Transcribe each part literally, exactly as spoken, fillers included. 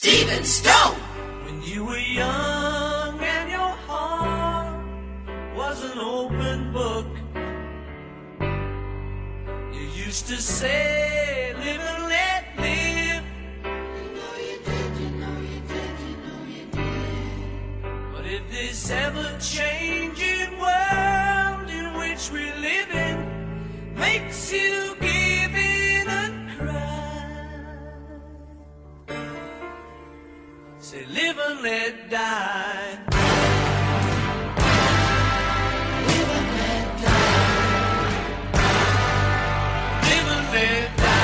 Stephen Stone. When you were young and your heart was an open book, you used to say, live and let live. You know you did, you know you did, you know you did. But if this ever-changing world in which we live in makes you give in and cry, say live and let die. Live and let die. Live and let die.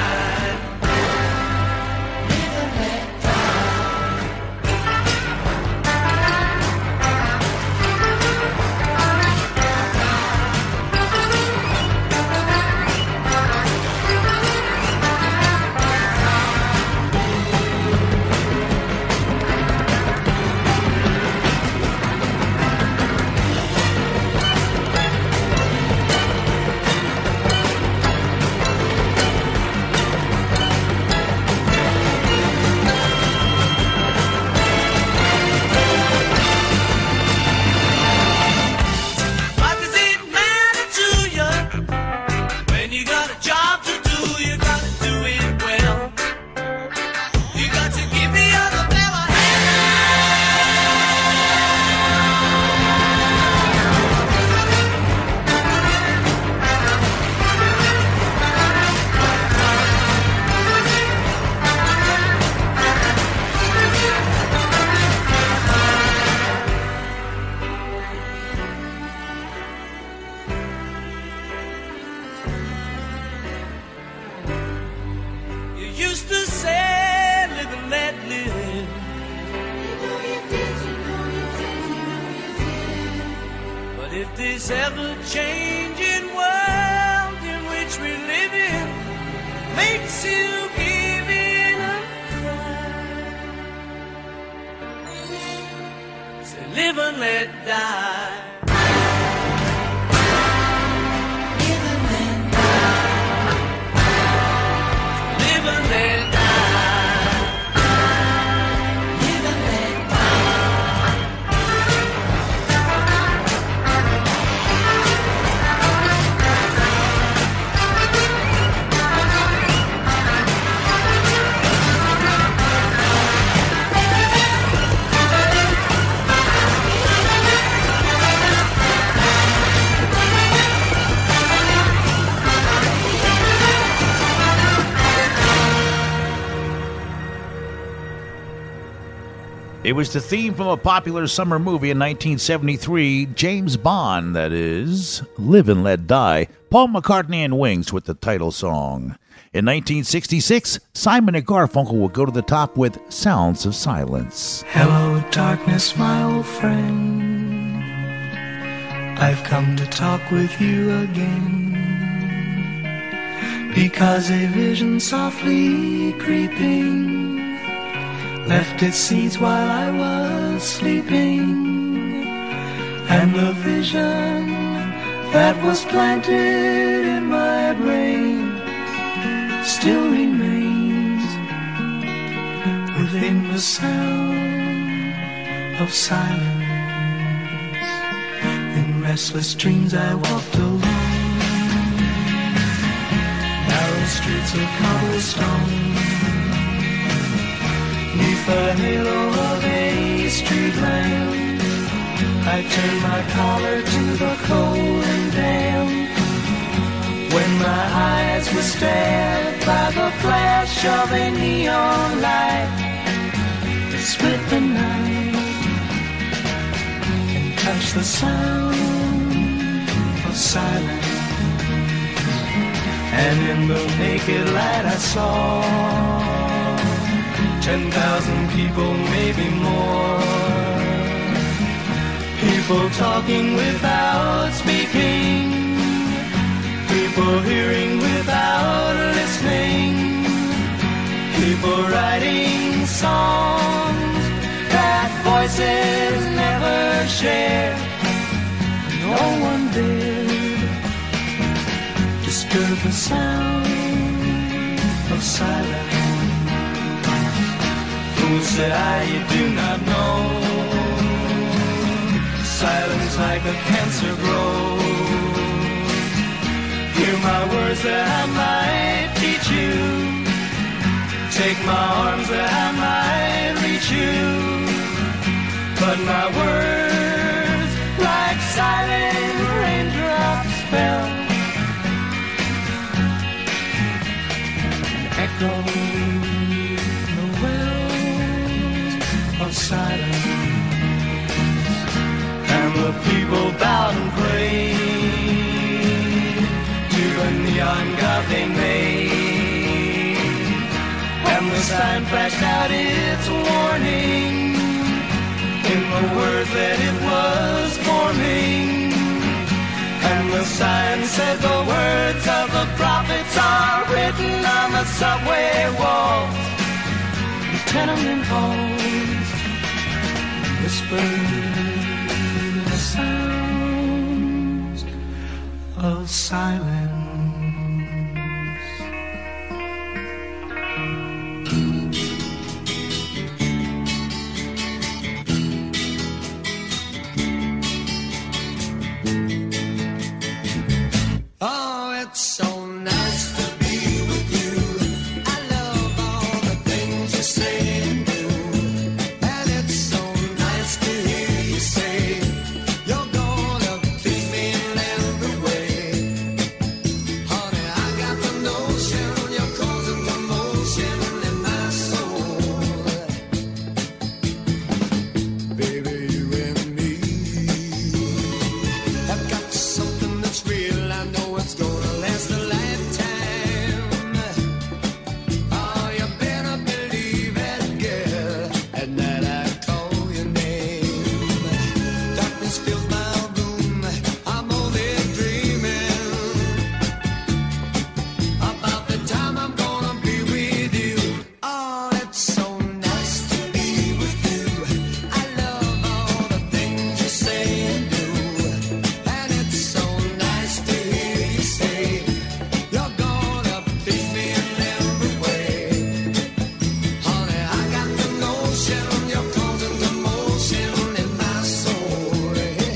Live and let die. What does it matter to you when you got a job to do? You got to do it well. You got to give the other fella You used to say, live and let live. You know you did, you know you did, you know you did. But if this ever-changing world in which we live in makes you give in and cry, say live and let die. Live and let die. Live and let die. Live and let die. It was the theme from a popular summer movie in nineteen seventy-three, James Bond, that is, Live and Let Die. Paul McCartney and Wings with the title song. In nineteen sixty-six, Simon and Garfunkel would go to the top with Sounds of Silence. Hello, darkness, my old friend. I've come to talk with you again. Because a vision softly creeping left its seeds while I was sleeping. And the vision that was planted in my brain still remains within the sound of silence. In restless dreams I walked alone, narrow streets of cobblestone, neath the halo of a street lamp. I turned my collar to the cold and damp. When my eyes were stared by the flash of a neon light, it split the night and touched the sound of silence. And in the naked light I saw ten thousand people, maybe more. People talking without speaking, people hearing without listening, people writing songs that voices never share. No one dared disturb the sound of silence. The who said I you do not know. Silence like a cancer grows. Hear my words that I might teach you. Take my arms that I might reach you. But my words like silent raindrops fell. Echo the wells of silence. And the people bowed and prayed to the neon god they made. And the sign flashed out its warning in the words that it was forming. And the sign said the words of the prophets are written on the subway walls, the tenement halls, whispered the sounds of silence. Oh, it's so nice to be with you. I love all the things you say and do. And it's so nice to hear you say you're gonna please me in every way. Honey, I got the notion you're causing commotion in my soul. Baby, you and me have got something that's real. I know it's gonna last a lifetime. Oh, you better believe it, girl. At night I call your name. Darkness fills my room. I'm only dreaming about the time I'm gonna be with you. Oh, it's so nice to be with you. I love all the things you say and do. And it's so nice to hear you say you're gonna please me in every way. Honey, I got the notion you're causing commotion in my soul.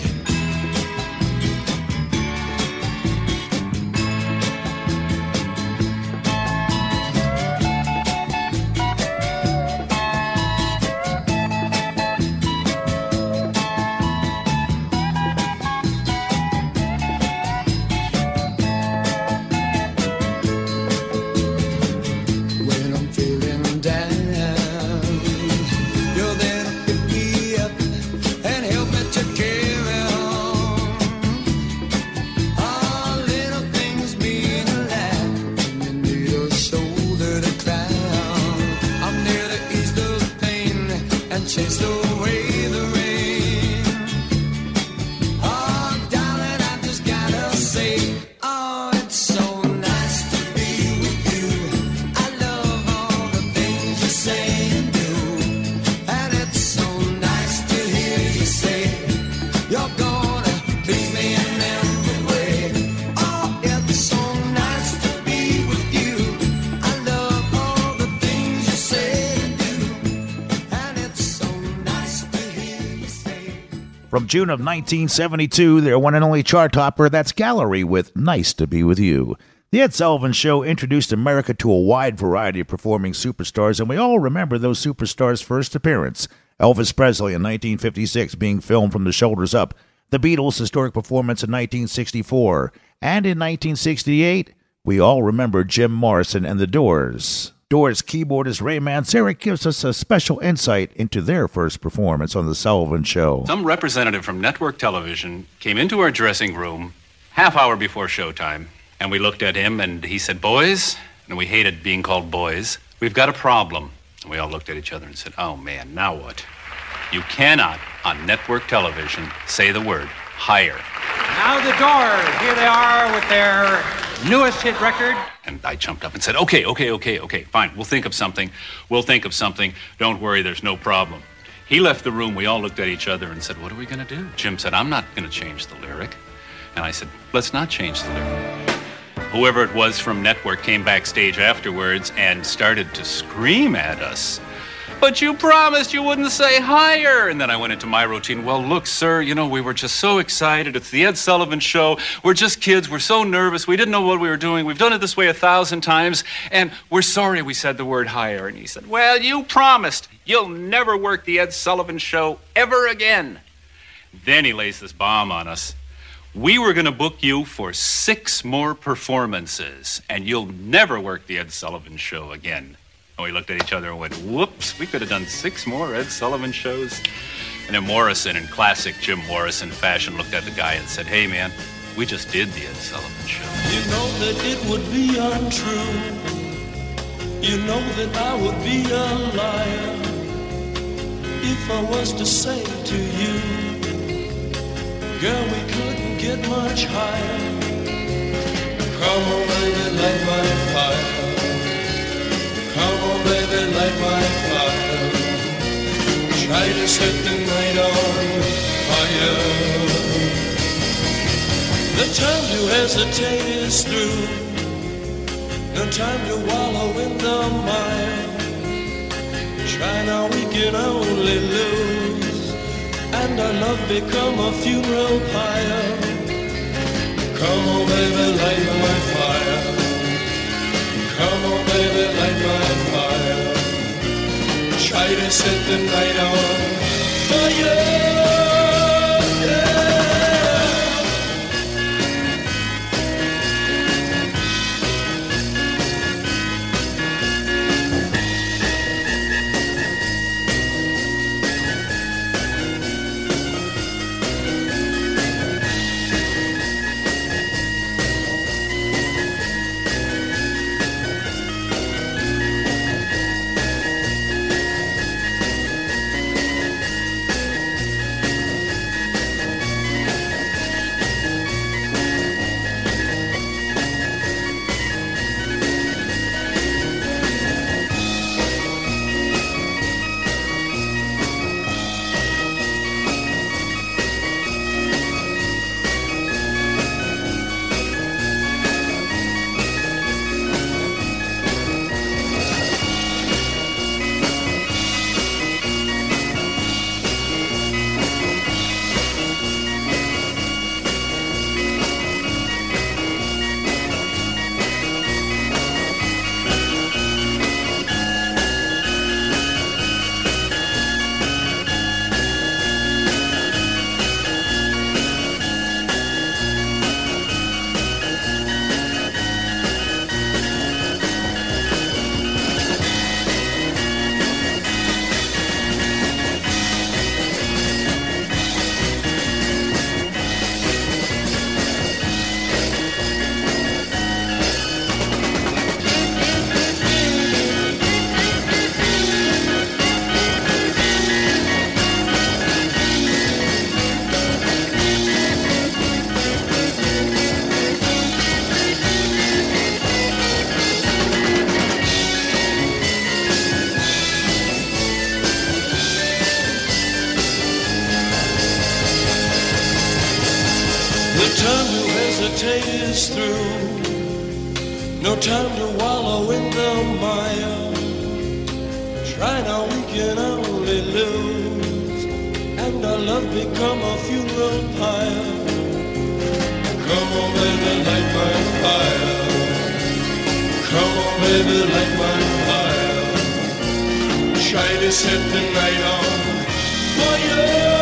When I'm feeling down, you're there to pick me up and help me to carry on. All little things mean a lot when you need a shoulder to cry on. I'm there to ease the pain and chase away the rain. Oh, darling, I just gotta say, oh, it's so nice to be with you. I love all the things you say and do. And it's so nice to hear you say you're gonna please me in every way. Oh, it's so nice to be with you. I love all the things you say and do. And it's so nice to hear you say. From June of nineteen seventy-two, their one and only chart topper, that's Gallery with Nice to Be With You. The Ed Sullivan Show introduced America to a wide variety of performing superstars, and we all remember those superstars' first appearance. Elvis Presley in nineteen fifty-six being filmed from the shoulders up, the Beatles' historic performance in nineteen sixty-four, and in nineteen sixty-eight, we all remember Jim Morrison and the Doors. Doors keyboardist Ray Manzarek gives us a special insight into their first performance on The Sullivan Show. Some representative from network television came into our dressing room half hour before showtime, and we looked at him, and he said, "Boys," and we hated being called boys, "we've got a problem." And we all looked at each other and said, "Oh, man, now what?" You cannot, on network television, say the word higher. Now the Doors, here they are with their newest hit record. And I jumped up and said, okay, okay, okay, okay, fine. We'll think of something. We'll think of something. Don't worry, there's no problem. He left the room. We all looked at each other and said, what are we going to do? Jim said, I'm not going to change the lyric. And I said, let's not change the lyric. Whoever it was from network came backstage afterwards and started to scream at us. But you promised you wouldn't say higher. And then I went into my routine. Well, look, sir, you know, we were just so excited. It's the Ed Sullivan Show. We're just kids. We're so nervous. We didn't know what we were doing. We've done it this way a thousand times. And we're sorry we said the word higher. And he said, well, you promised you'll never work the Ed Sullivan Show ever again. Then he lays this bomb on us. We were going to book you for six more performances, and you'll never work the Ed Sullivan Show again. And we looked at each other and went, whoops, we could have done six more Ed Sullivan shows. And then Morrison, in classic Jim Morrison fashion, looked at the guy and said, hey, man, we just did the Ed Sullivan Show. You know that it would be untrue. You know that I would be a liar if I was to say to you, girl, we couldn't get much higher. Come on, baby, light my fire. Come on, baby, light my fire. Try to set the night on fire. The time to hesitate is through. No time to wallow in the mire. Try now, we can only lose, and our love become a funeral pyre. Come on, baby, light my fire. Come on, baby, light my fire. Try to set the night on fire. Is through. No time to wallow in the mire. Try now, we can only lose, and our love become a funeral pyre. Come on, baby, light my fire. Come on, baby, light my fire. Try to set the night on fire.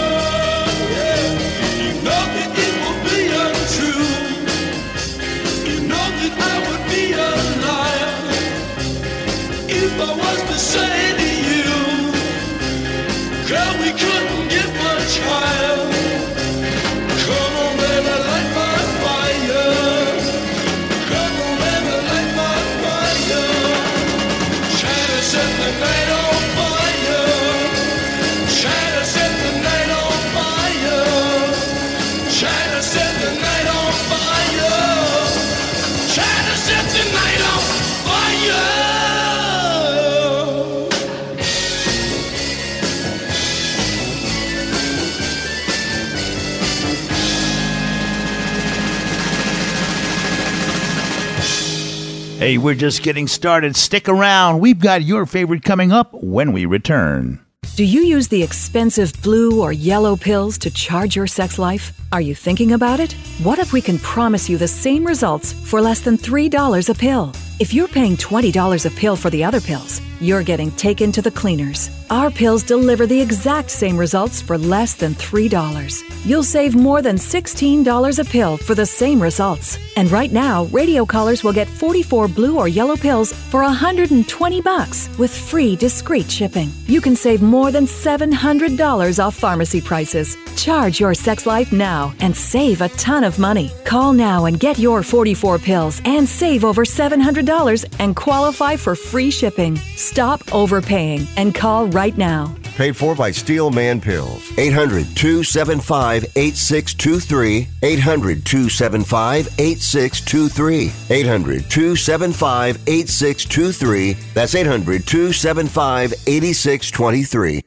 I would be a liar if I was to say to you, girl, we couldn't get much higher. Come on, baby, light my fire. Come on, baby, light my fire. Try to set the night on fire. Try to set the night on fire. Try to set the night on fire. Try to set the night on fire. Hey, we're just getting started. Stick around. We've got your favorite coming up when we return. Do you use the expensive blue or yellow pills to charge your sex life? Are you thinking about it? What if we can promise you the same results for less than three dollars a pill? If you're paying twenty dollars a pill for the other pills, you're getting taken to the cleaners. Our pills deliver the exact same results for less than three dollars. You'll save more than sixteen dollars a pill for the same results. And right now, radio callers will get forty-four blue or yellow pills for one hundred twenty bucks with free discreet shipping. You can save more than seven hundred dollars off pharmacy prices. Charge your sex life now and save a ton of money. Call now and get your forty-four pills and save over seven hundred dollars and qualify for free shipping. Stop overpaying and call right now. Paid for by Steel Man Pills. eight hundred, two seven five, eight six two three. eight hundred, two seven five, eight six two three. eight hundred, two seven five, eight six two three. That's eight hundred, two seven five, eight six two three.